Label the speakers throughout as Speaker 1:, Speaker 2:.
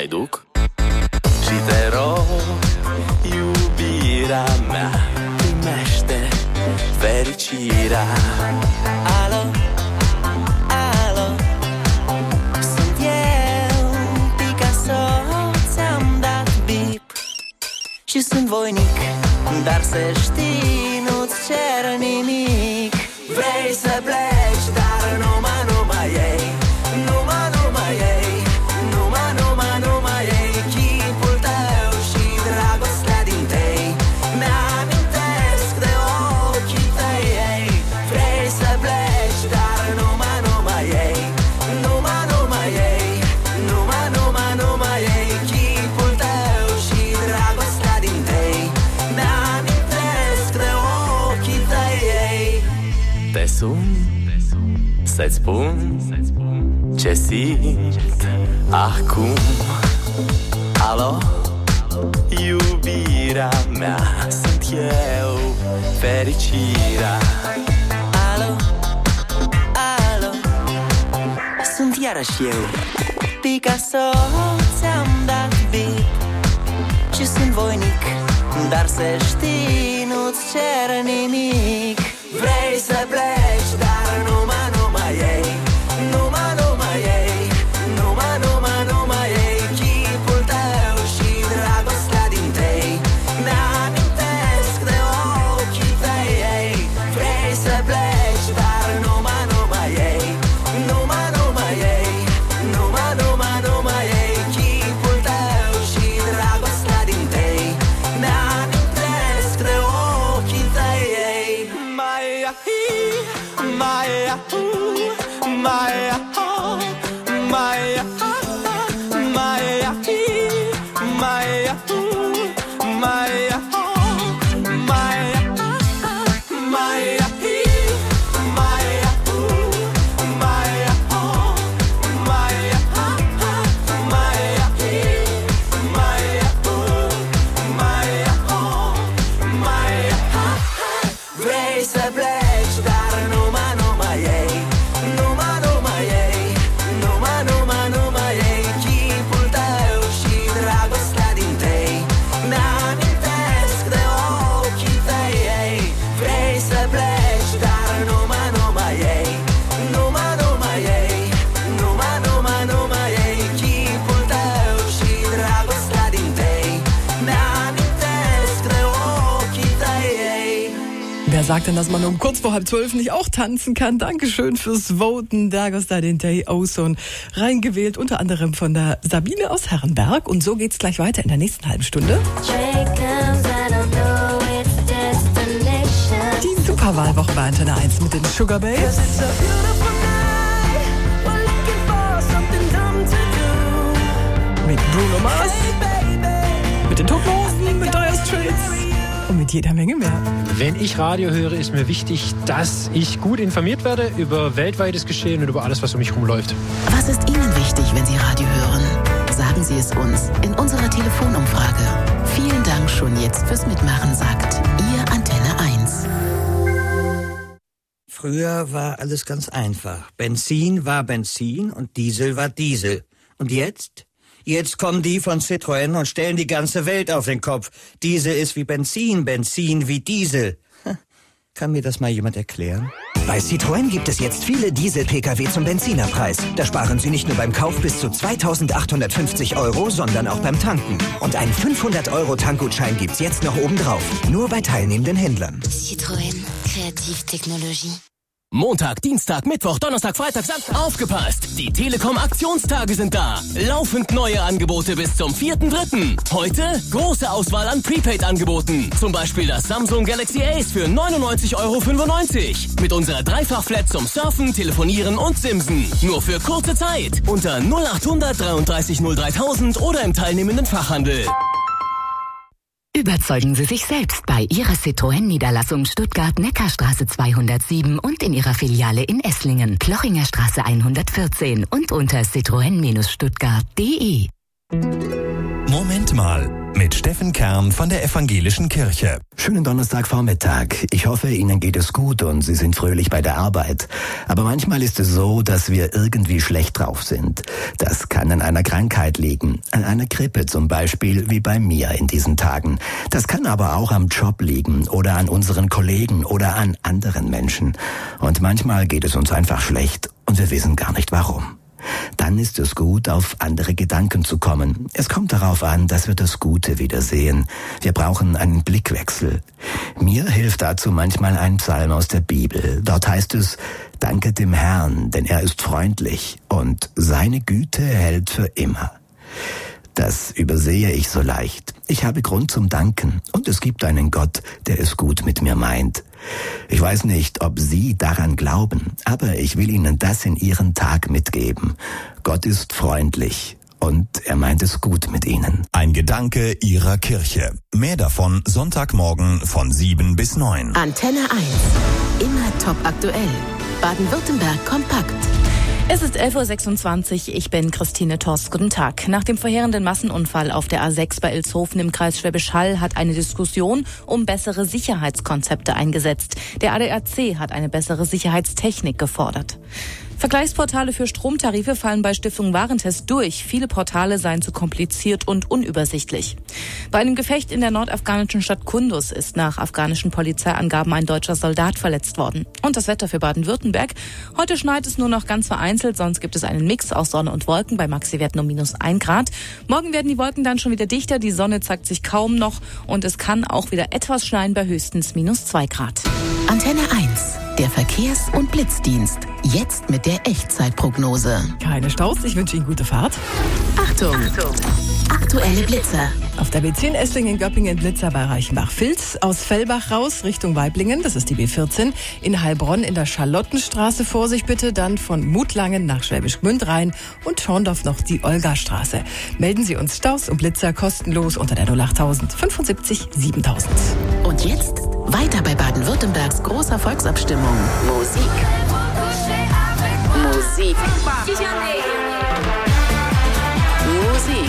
Speaker 1: mai duc și te rog, iubirea mea, primește fericirea. Alo, alo, sunt eu, Picasso, ți-am dat bip și sunt voinic, dar să știi, nu-ți cer nimic. Vrei să pleci, dar numai ei, numai ei, numai ei, chipul tău și dragostea din tei mi-amintesc de ochii tăi, ei. Vrei să pleci, dar numai ei, numai ei, numai ei, chipul tău și dragostea din tei mi-amintesc de ochii tăi, ei. Te sun să-ți spun ce simt acum. Alo, iubirea mea, sunt eu, fericirea. Alo, alo, sunt iarăși eu, Picasso, ți-am dat bip și sunt voinic, dar să știi, nu-ți cer nimic. Vrei să pleci, dar numai ei, numai ei, numai ei, chipul tău și dragostea din tei mi-amintesc de ochii tăi, ei. Vrei să pleci, dar numai ei, numai ei, numai ei, chipul tău și dragostea din tei mi-amintesc de ochii tăi, ei. Vrei să pleci, dar numai ei, numai ei, numai ei, chipul tău și dragostea din tei mi-amintesc de ochii tăi, ei. Vrei să pleci, dar numai ei, numai ei, numai ei, chipul tău și dragostea din tei mi-amintesc de ochii tăi, ei.
Speaker 2: Wer sagt denn, dass man um kurz vor 11:30 nicht auch tanzen kann? Dankeschön fürs Voten. Dragostea din tei, Ozone, reingewählt, unter anderem von der Sabine aus Herrenberg. Und so geht's gleich weiter in der nächsten halben Stunde. Die Superwahlwoche bei Antenne 1 mit den Sugar Babes. Mit Bruno Mars. Mit den Totenhosen, mit Dire Straits. Und mit jeder Menge mehr.
Speaker 3: Wenn ich Radio höre, ist mir wichtig, dass ich gut informiert werde über weltweites Geschehen und über alles, was um mich herum läuft.
Speaker 4: Was ist Ihnen wichtig, wenn Sie Radio hören? Sagen Sie es uns in unserer Telefonumfrage. Vielen Dank schon jetzt fürs Mitmachen, sagt Ihr Antenne 1.
Speaker 5: Früher war alles ganz einfach. Benzin war Benzin und Diesel war Diesel. Und jetzt? Jetzt kommen die von Citroën und stellen die ganze Welt auf den Kopf. Diesel ist wie Benzin, Benzin wie Diesel. Kann mir das mal jemand erklären?
Speaker 6: Bei Citroën gibt es jetzt viele Diesel-Pkw zum Benzinerpreis. Da sparen Sie nicht nur beim Kauf bis zu 2.850 €, sondern auch beim Tanken. Und einen 500 € Tankgutschein gibt's jetzt noch obendrauf. Nur bei teilnehmenden Händlern.
Speaker 7: Citroën, Kreativtechnologie.
Speaker 1: Montag, Dienstag, Mittwoch, Donnerstag, Freitag, Samstag. Aufgepasst! Die Telekom-Aktionstage sind da. Laufend neue Angebote bis zum 4.3. Heute große Auswahl an Prepaid-Angeboten. Zum Beispiel das Samsung Galaxy Ace für 99,95 € mit unserer Dreifach-Flat zum Surfen, Telefonieren und Simsen. Nur für kurze Zeit. Unter 0800 33 03000 oder im teilnehmenden Fachhandel.
Speaker 4: Überzeugen Sie sich selbst bei Ihrer Citroën-Niederlassung Stuttgart-Neckarstraße 207 und in Ihrer Filiale in Esslingen, Clochingerstraße 114 und unter citroen-stuttgart.de.
Speaker 8: Moment mal, mit Steffen Kern von der Evangelischen Kirche.
Speaker 9: Schönen Donnerstagvormittag. Ich hoffe, Ihnen geht es gut und Sie sind fröhlich bei der Arbeit. Aber manchmal ist es so, dass wir irgendwie schlecht drauf sind. Das kann an einer Krankheit liegen, an einer Grippe zum Beispiel, wie bei mir in diesen Tagen. Das kann aber auch am Job liegen oder an unseren Kollegen oder an anderen Menschen. Und manchmal geht es uns einfach schlecht und wir wissen gar nicht warum. Dann ist es gut, auf andere Gedanken zu kommen. Es kommt darauf an, dass wir das Gute wieder sehen. Wir brauchen einen Blickwechsel. Mir hilft dazu manchmal ein Psalm aus der Bibel. Dort heißt es: Danke dem Herrn, denn er ist freundlich und seine Güte hält für immer. Das übersehe ich so leicht. Ich habe Grund zum Danken und es gibt einen Gott, der es gut mit mir meint. Ich weiß nicht, ob Sie daran glauben, aber ich will Ihnen das in Ihren Tag mitgeben. Gott ist freundlich und er meint es gut mit Ihnen.
Speaker 8: Ein Gedanke Ihrer Kirche. Mehr davon Sonntagmorgen von 7 bis 9.
Speaker 4: Antenne 1. Immer top aktuell. Baden-Württemberg kompakt.
Speaker 10: Es ist 11.26 Uhr, ich bin Christine Torst. Guten Tag. Nach dem verheerenden Massenunfall auf der A6 bei Ilshofen im Kreis Schwäbisch Hall hat eine Diskussion um bessere Sicherheitskonzepte eingesetzt. Der ADAC hat eine bessere Sicherheitstechnik gefordert. Vergleichsportale für Stromtarife fallen bei Stiftung Warentest durch. Viele Portale seien zu kompliziert und unübersichtlich. Bei einem Gefecht in der nordafghanischen Stadt Kunduz ist nach afghanischen Polizeiangaben ein deutscher Soldat verletzt worden. Und das Wetter für Baden-Württemberg. Heute schneit es nur noch ganz vereinzelt, sonst gibt es einen Mix aus Sonne und Wolken bei Maxiwerten um -1 Grad. Morgen werden die Wolken dann schon wieder dichter, die Sonne zeigt sich kaum noch und es kann auch wieder etwas schneien bei höchstens -2 Grad.
Speaker 4: Antenne 1. Der Verkehrs- und Blitzdienst. Jetzt mit der Echtzeitprognose.
Speaker 2: Keine Staus, ich wünsche Ihnen gute Fahrt.
Speaker 4: Achtung! Aktuelle Blitzer.
Speaker 2: Auf der B10 Esslingen-Göppingen Blitzer bei Reichenbach-Vilz. Aus Fellbach raus Richtung Weiblingen, das ist die B14. In Heilbronn in der Charlottenstraße, Vorsicht bitte. Dann von Mutlangen nach Schwäbisch Gmünd rein und Schorndorf noch die Olgastraße. Melden Sie uns Staus und Blitzer kostenlos unter der 08000 75 7000.
Speaker 4: Und jetzt weiter bei Baden-Württembergs großer Volksabstimmung. Musik. Musik. Musik.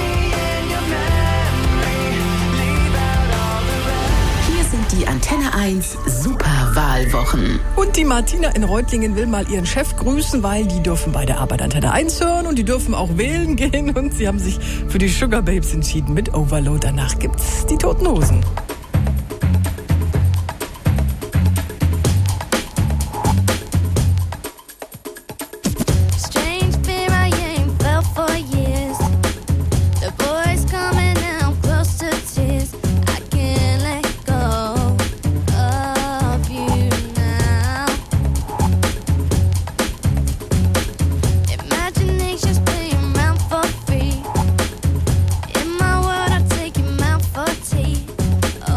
Speaker 4: Hier sind die Antenne 1 Superwahlwochen.
Speaker 2: Und die Martina in Reutlingen will mal ihren Chef grüßen, weil die dürfen bei der Arbeit Antenne 1 hören und die dürfen auch wählen gehen. Und sie haben sich für die Sugar Babes entschieden mit Overload. Danach gibt's die Toten Hosen.
Speaker 11: In my world, I take him out for tea.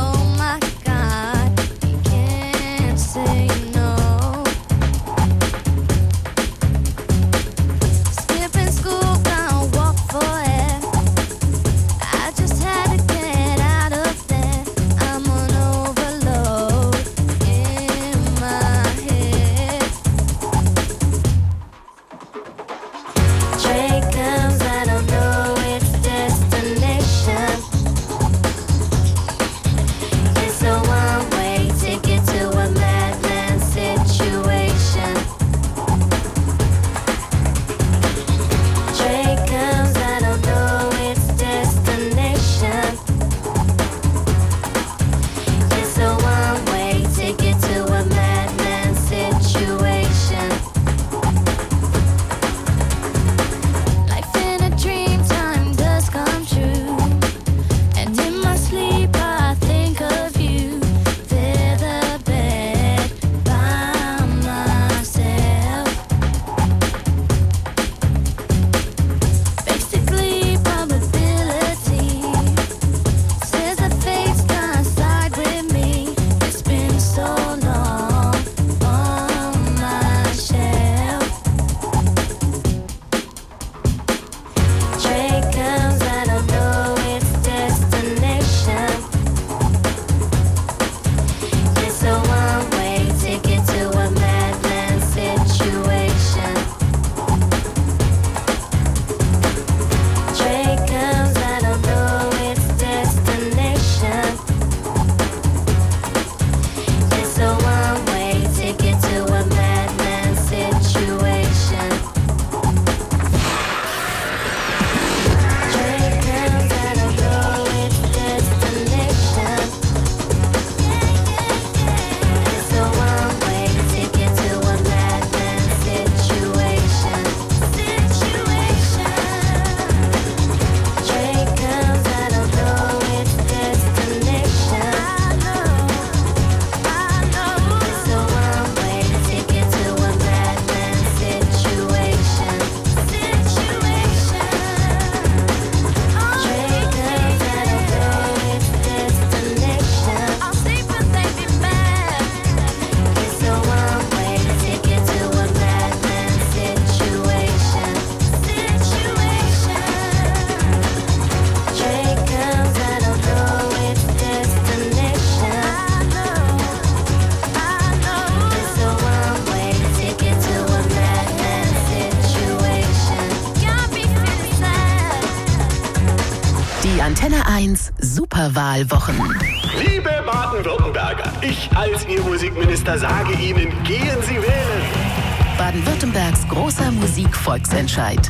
Speaker 4: Antenne 1 Superwahlwochen.
Speaker 11: Liebe Baden-Württemberger, ich als Ihr Musikminister sage Ihnen, gehen Sie wählen.
Speaker 4: Baden-Württembergs großer Musikvolksentscheid.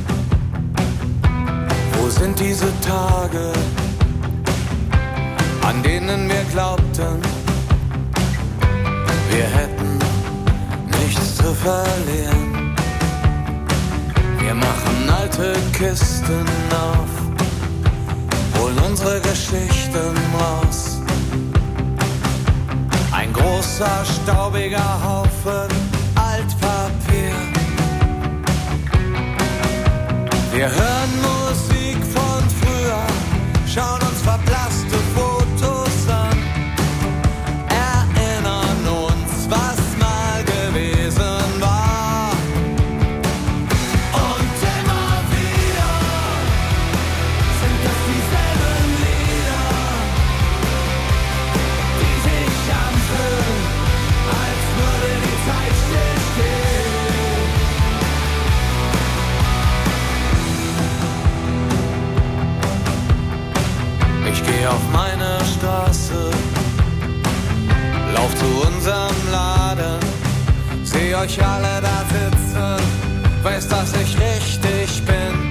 Speaker 12: Wo sind diese Tage, an denen wir glaubten, wir hätten nichts zu verlieren? Wir machen alte Kisten auf, holen unsere Geschichten raus. Ein großer, staubiger Haufen Altpapier. Wir hören Musik von früher, schauen uns verblasste Fotos an, erinnern uns, was mal gewesen war. Und immer wieder sind es dieselben Lieder, die sich anfühlen, als würde die Zeit stillstehen. Ich geh auf meine Straße, lauf zu unserem Laden, seh euch alle da sitzen, weiß, dass ich richtig bin.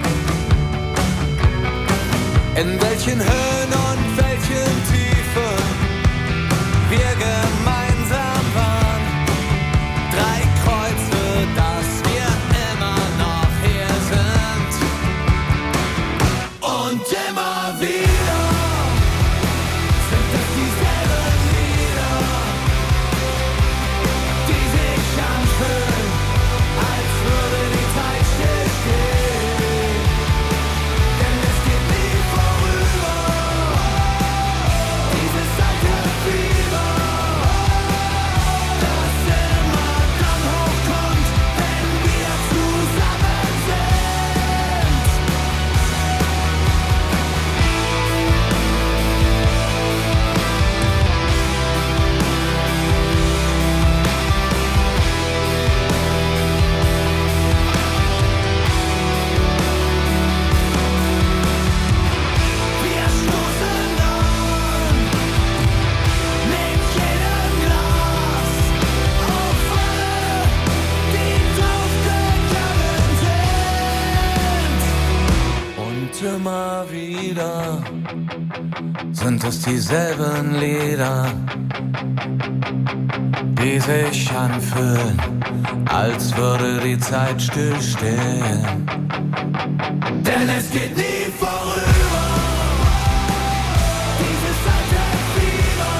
Speaker 12: In welchen Höhen und welchen Tiefen wir gemeinsam waren. 3 Kreuze, dass wir immer noch hier sind. Und immer wieder sind es dieselben Lieder, die sich anfühlen, als würde die Zeit stillstehen. Denn es geht nie vorüber, dieses alte Fieber, das immer dann hochkommt, wenn wir zusammen sind. Wir stoßen an mit jedem Glas auf alle, die draufgegangen sind. Und immer wieder sind es dieselben Lieder, die sich anfühlen, als würde die Zeit stillstehen. Denn es geht nie vorüber, dieses alte Fieber,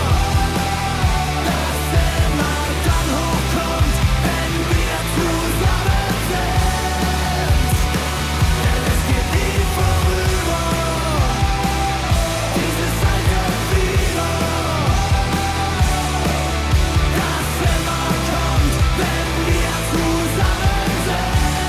Speaker 12: das immer dann hochkommt, wenn wir zusammen sind. Denn es geht nie vorüber, dieses alte Fieber, das immer kommt, wenn wir zusammen sind.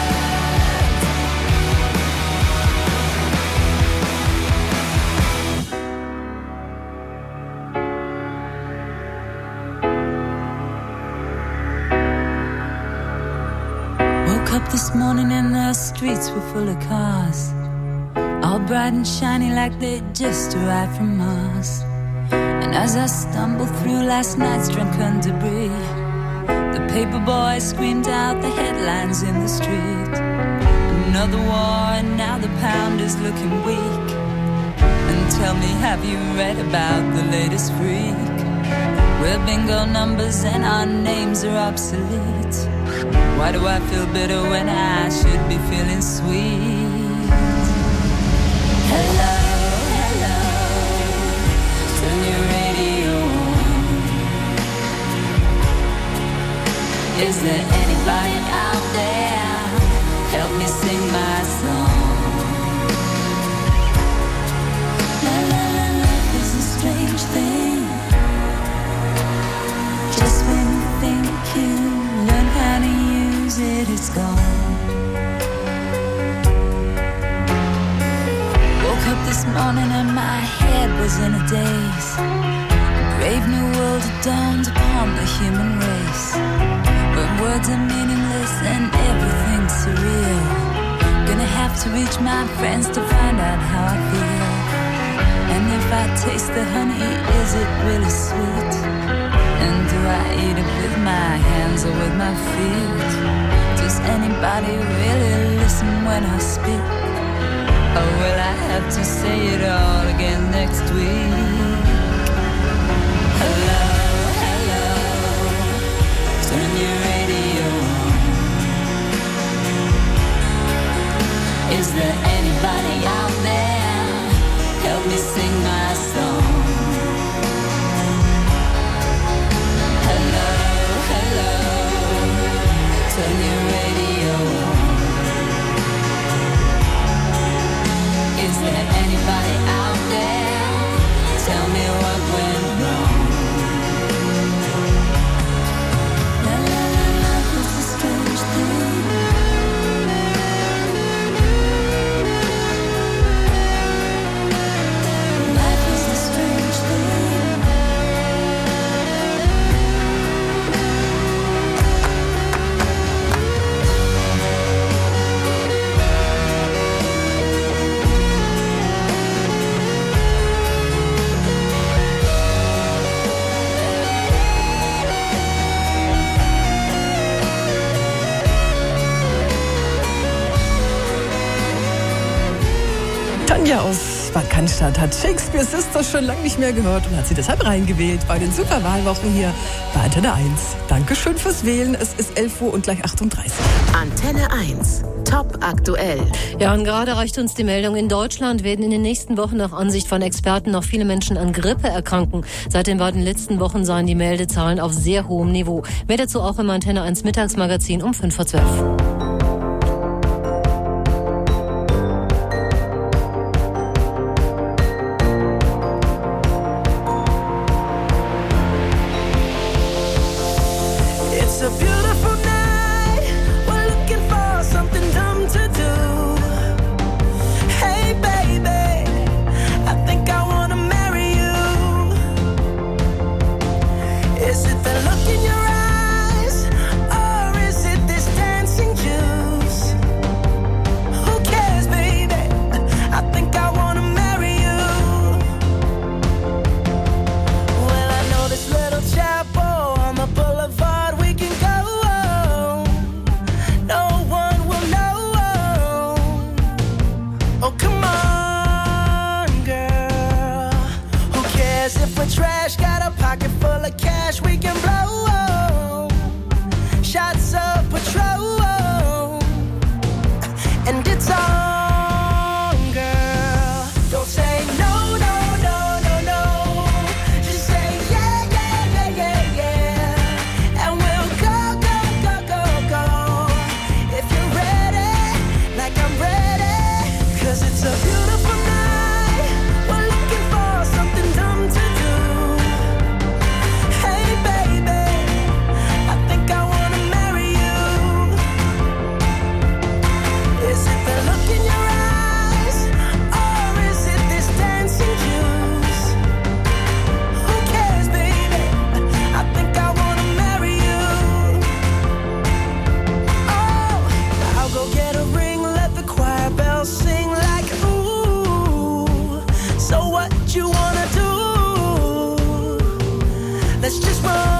Speaker 13: Woke up this morning and the streets were full of cars, all bright and shiny like they just arrived from Mars. And as I stumbled through last night's drunken debris, the paper boy screamed out the headlines in the street. Another war and now the pound is looking weak. And tell me, have you read about the latest freak? We're bingo numbers and our names are obsolete. Why do I feel bitter when I should be feeling sweet? Hello, hello, turn your radio on. Is there anybody out there? Help me sing my song. La la la, life is a strange thing. Just when you think you learn how to use it, it's gone. Woke up this morning and my head was in a daze. A brave new world had dawned upon the human race. When words are meaningless and everything's surreal, gonna have to reach my friends to find out how I feel. And if I taste the honey, is it really sweet? And do I eat it with my hands or with my feet? Does anybody really listen when I speak? Or will I have to say it all again next week? Hello, hello, turn your radio on. Is there anybody out there? Help me sing my song. Hello, hello, turn your radio on. Is there anybody out there? Tell me what went wrong. La la la, life is a strange thing. Life is a strange thing.
Speaker 2: Tanja aus Bad Cannstatt hat Shakespeare Sisters schon lange nicht mehr gehört und hat sie deshalb reingewählt bei den Superwahlwochen hier bei Antenne 1. Dankeschön fürs Wählen. Es ist 11 Uhr und gleich 38.
Speaker 4: Antenne 1. Top aktuell.
Speaker 14: Ja, und gerade erreicht uns die Meldung, in Deutschland werden in den nächsten Wochen nach Ansicht von Experten noch viele Menschen an Grippe erkranken. Seit den beiden letzten Wochen seien die Meldezahlen auf sehr hohem Niveau. Mehr dazu auch im Antenne 1 Mittagsmagazin um 5:12.
Speaker 15: It's a beautiful night. We're looking for something dumb to do. Hey baby, I think I wanna marry you. Is it the look in your eyes, or is it this dancing juice? Who cares, baby? I think I wanna marry you. Well, I know this little chapel on the boulevard. We can go. No one will know. Oh, come on, girl. Who cares if we're trash? Got a pocket full of cash we can blow. Shots of Patrol. And it's on, girl. Don't say no, no, no, no, no. Just say yeah, yeah, yeah, yeah, yeah. And we'll go, go, go, go, go. If you're ready, like I'm ready. 'Cause it's a beautiful night. We're looking for something dumb to do. Hey baby, I think I wanna marry you. Is it the look in your eyes, or is it this dancing juice? Who cares, baby? I think I wanna marry you. Oh, I'll go get a ring, let the choir bells sing like ooh. So what you wanna do? Let's just run.